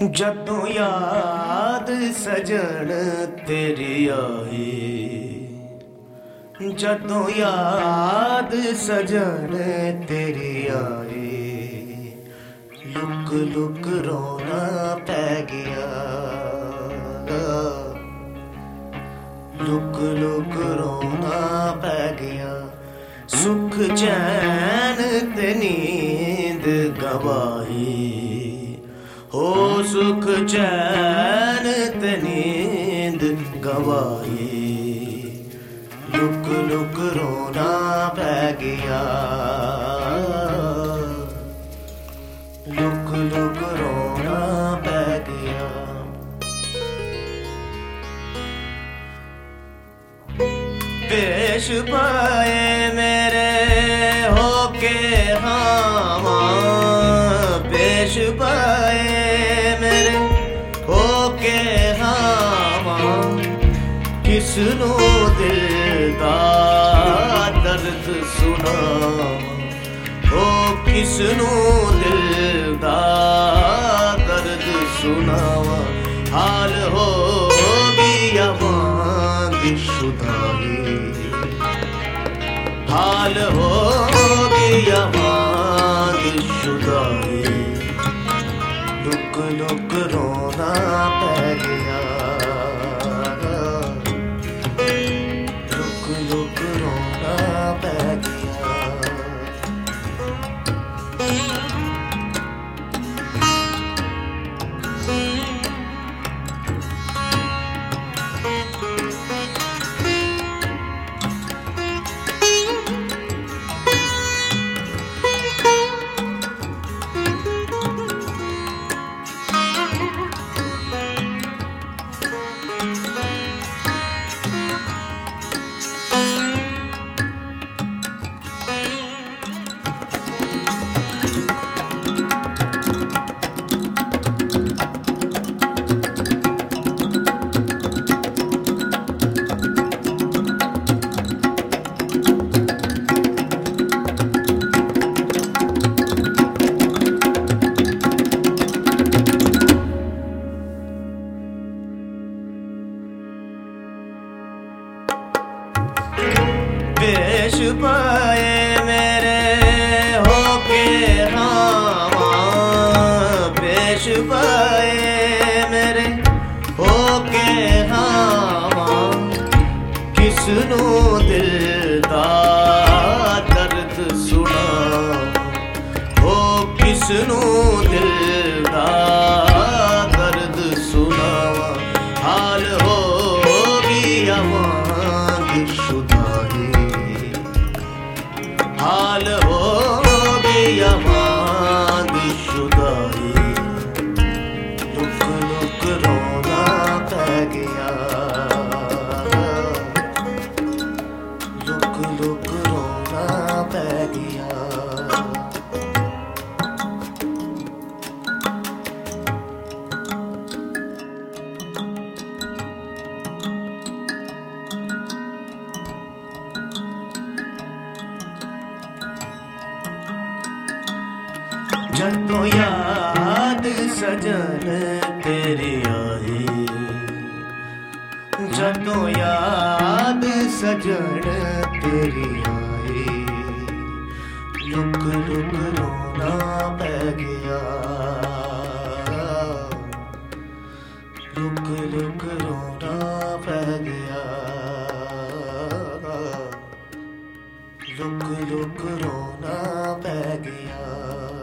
जदों याद सजन तेरी आई, जदों याद सजन तेरी आई, लुक लुक रोना पै गया, लुक लुक रोना पै गया। सुख चैन ते नींद गवाई, हो सुख चैन ते नींद गवाई, लुक लुक रोना पै गया, लुक लुक रोना पै गया। पेश पाए मेरे होके हावा, पेश पाए मेरे होके हावा, किसनू दिल दा दर्द सुनावा, हो किसनू दिल दा दर्द सुनावा। हाल हो गया मांग शुदाई, हाल हो गया मांग शुदाई, लुक लुक रोना पै गया, लुक लुक रोना पै गया। पेश पाए मेरे होके हावा, पेश पाए मेरे होके हावा, किसनू दिल दा दर्द सुनावा, हो किसनू दिल दा दर्द सुनावा। हाल हो गया मांग शुदाई, हाल हो गया मांग शुदाई, लुक लुक रोना पै गया, लुक लुक रोना पै गया। जदों याद सजन तेरी आई, जदों याद सजन तेरी आई, लुक लुक रोना पै गया, लुक लुक रोना पै गया, लुक लुक रोना पै गया।